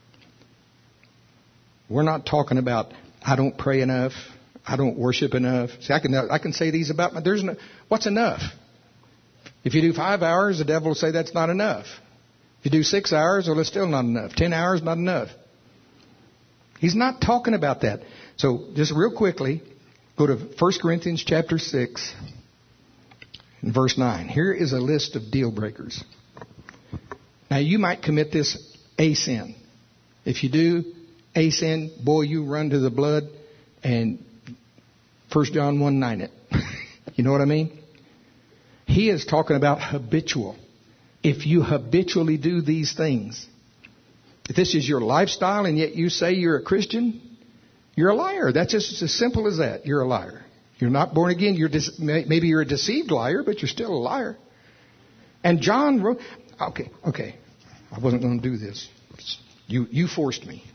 We're not talking about, I don't pray enough, I don't worship enough. See, I can say these about what's enough? If you do 5 hours, the devil will say that's not enough. If you do 6 hours, well, it's still not enough. 10 hours, not enough. He's not talking about that. So just real quickly, go to 1 Corinthians chapter 6 and verse 9. Here is a list of deal breakers. Now, you might commit this a sin. If you do a sin, boy, you run to the blood and 1 John 1:9 it. You know what I mean? He is talking about habitual. If you habitually do these things, if this is your lifestyle and yet you say you're a Christian, you're a liar. That's just as simple as that. You're a liar. You're not born again. Maybe you're a deceived liar, but you're still a liar. And John wrote... Okay. I wasn't going to do this. You forced me.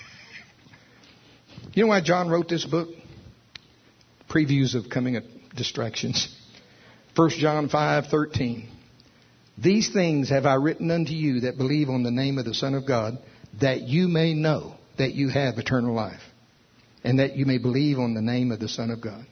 You know why John wrote this book? Previews of coming distractions. 1 John 5:13. These things have I written unto you that believe on the name of the Son of God, that you may know that you have eternal life, and that you may believe on the name of the Son of God.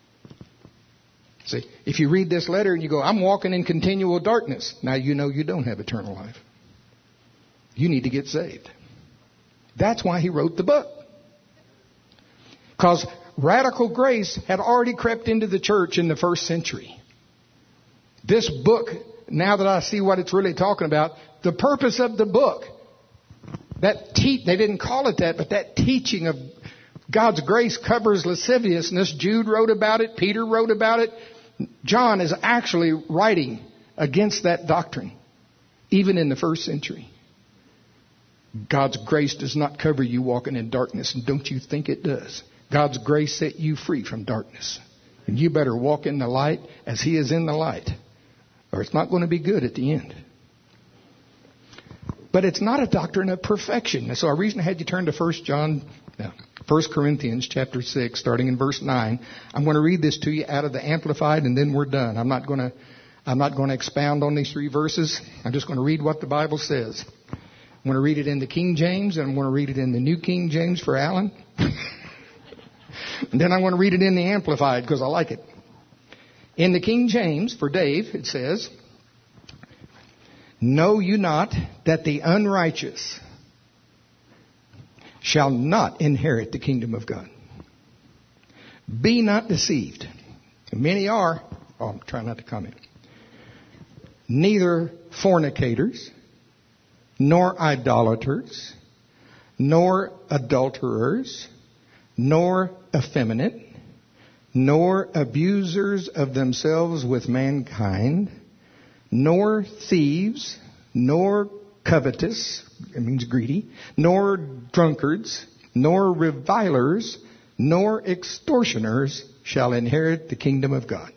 See, if you read this letter and you go, I'm walking in continual darkness, now you know you don't have eternal life. You need to get saved. That's why he wrote the book. Because radical grace had already crept into the church in the first century. This book, now that I see what it's really talking about, the purpose of the book, they didn't call it that, but that teaching of God's grace covers lasciviousness. Jude wrote about it. Peter wrote about it. John is actually writing against that doctrine, even in the first century. God's grace does not cover you walking in darkness, and don't you think it does. God's grace set you free from darkness. And you better walk in the light as He is in the light, or it's not going to be good at the end. But it's not a doctrine of perfection. So a reason I had you turn to 1 Corinthians chapter 6, starting in verse 9. I'm going to read this to you out of the Amplified, and then we're done. I'm not going to expound on these 3 verses. I'm just going to read what the Bible says. I'm going to read it in the King James, and I'm going to read it in the New King James for Alan. And then I'm going to read it in the Amplified because I like it. In the King James, for Dave, it says, "Know you not that the unrighteous shall not inherit the kingdom of God? Be not deceived." Many are. I'm trying not to comment. "Neither fornicators, nor idolaters, nor adulterers, nor effeminate, nor abusers of themselves with mankind, nor thieves, nor covetous," it means greedy, "nor drunkards, nor revilers, nor extortioners shall inherit the kingdom of God."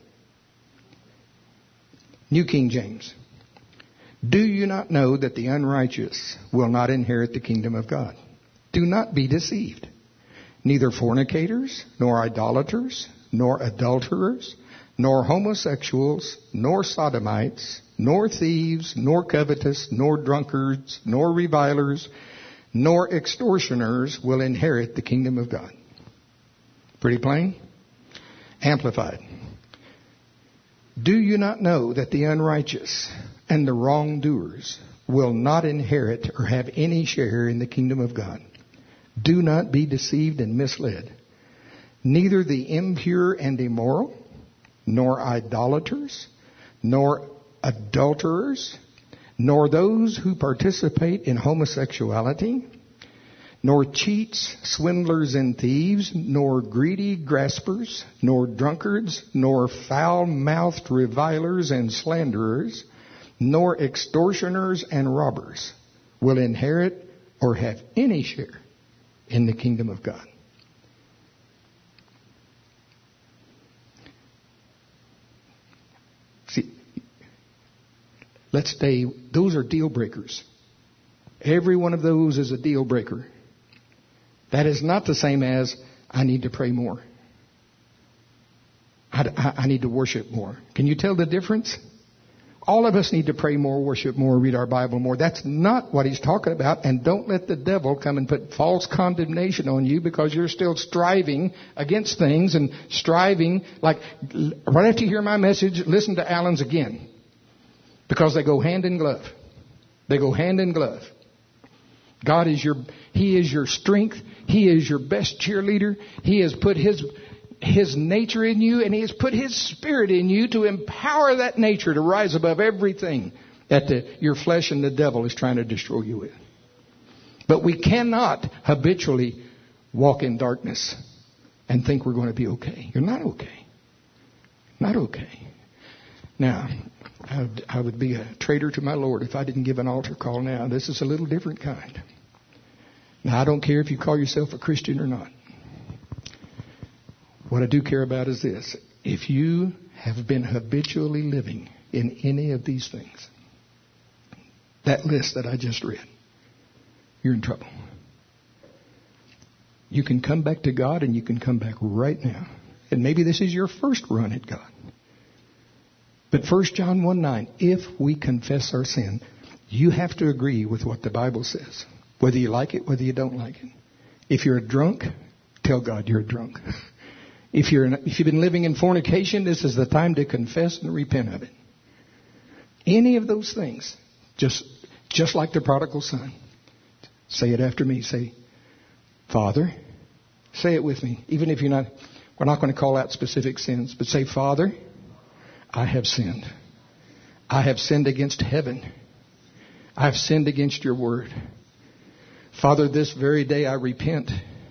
New King James. "Do you not know that the unrighteous will not inherit the kingdom of God? Do not be deceived. Neither fornicators, nor idolaters, nor adulterers, nor homosexuals, nor sodomites, nor thieves, nor covetous, nor drunkards, nor revilers, nor extortioners will inherit the kingdom of God." Pretty plain? Amplified. "Do you not know that the unrighteous and the wrongdoers will not inherit or have any share in the kingdom of God? Do not be deceived and misled. Neither the impure and immoral, nor idolaters, nor adulterers, nor those who participate in homosexuality, nor cheats, swindlers, and thieves, nor greedy graspers, nor drunkards, nor foul-mouthed revilers and slanderers, nor extortioners and robbers will inherit or have any share in the kingdom of God." See, those are deal breakers. Every one of those is a deal breaker. That is not the same as, I need to pray more. I need to worship more. Can you tell the difference? All of us need to pray more, worship more, read our Bible more. That's not what he's talking about. And don't let the devil come and put false condemnation on you because you're still striving against things and striving. Like, right after you hear my message, listen to Alan's again. Because they go hand in glove. They go hand in glove. God is He is your strength. He is your best cheerleader. He has put His nature in you, and He has put His Spirit in you to empower that nature to rise above everything that your flesh and the devil is trying to destroy you with. But we cannot habitually walk in darkness and think we're going to be okay. You're not okay. Not okay. Now, I would be a traitor to my Lord if I didn't give an altar call now. This is a little different kind. Now, I don't care if you call yourself a Christian or not. What I do care about is this. If you have been habitually living in any of these things, that list that I just read, you're in trouble. You can come back to God, and you can come back right now. And maybe this is your first run at God. But 1 John 1:9, if we confess our sin, you have to agree with what the Bible says. Whether you like it, whether you don't like it. If you're a drunk, tell God you're a drunk. If you've been living in fornication, this is the time to confess and repent of it. Any of those things, just like the prodigal son. Say it after me. Say, Father. Say it with me. Even if we're not going to call out specific sins, but say, Father, I have sinned. I have sinned against heaven. I have sinned against your word. Father, this very day I repent.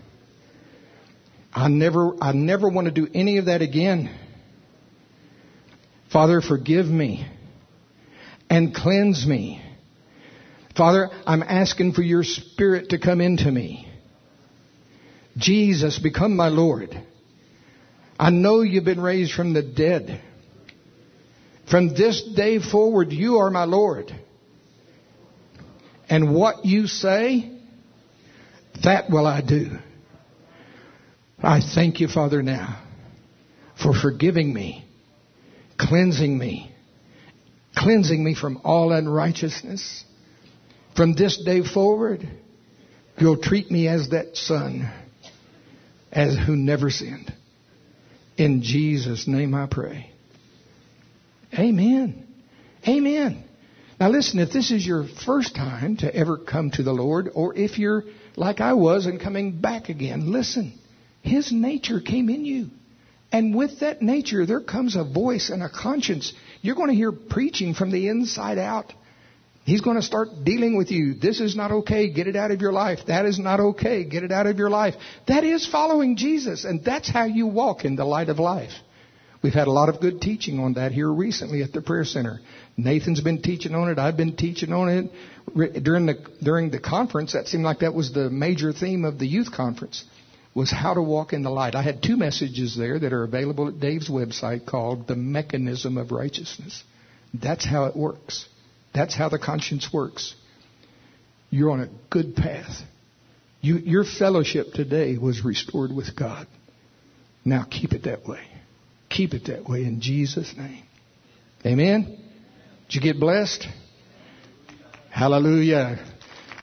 I never want to do any of that again. Father, forgive me and cleanse me. Father, I'm asking for your Spirit to come into me. Jesus, become my Lord. I know you've been raised from the dead. From this day forward, you are my Lord. And what you say, that will I do. I thank you, Father, now for forgiving me, cleansing me from all unrighteousness. From this day forward, you'll treat me as that son, as who never sinned. In Jesus' name I pray. Amen. Amen. Now listen, if this is your first time to ever come to the Lord, or if you're like I was and coming back again, listen. His nature came in you. And with that nature, there comes a voice and a conscience. You're going to hear preaching from the inside out. He's going to start dealing with you. This is not okay. Get it out of your life. That is not okay. Get it out of your life. That is following Jesus. And that's how you walk in the light of life. We've had a lot of good teaching on that here recently at the prayer center. Nathan's been teaching on it. I've been teaching on it. During the conference, that seemed like that was the major theme of the youth conference, was how to walk in the light. I had 2 messages there that are available at Dave's website called The Mechanism of Righteousness. That's how it works. That's how the conscience works. You're on a good path. Your fellowship today was restored with God. Now keep it that way. Keep it that way in Jesus' name. Amen? Did you get blessed? Hallelujah.